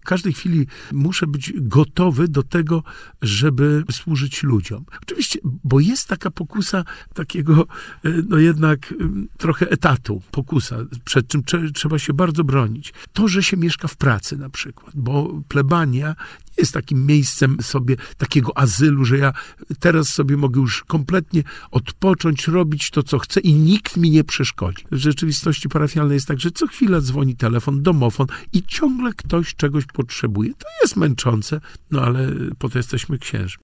każdej chwili muszę być gotowy do tego, żeby służyć ludziom. Oczywiście, bo jest taka pokusa takiego, no jednak trochę etatu, pokusa, przed czym trzeba się bardzo bronić. To, że się mieszka w pracy na przykład, bo plebania nie jest takim miejscem sobie, takiego azylu, że ja teraz sobie mogę już kompletnie odpocząć, robić to, co chcę i nikt mi nie przeszkodzi. W rzeczywistości parafialnej jest tak, że co chwila dzwoni telefon, domofon i ciągle ktoś czegoś potrzebuje. To jest męczące, no ale po to jesteśmy księżmi.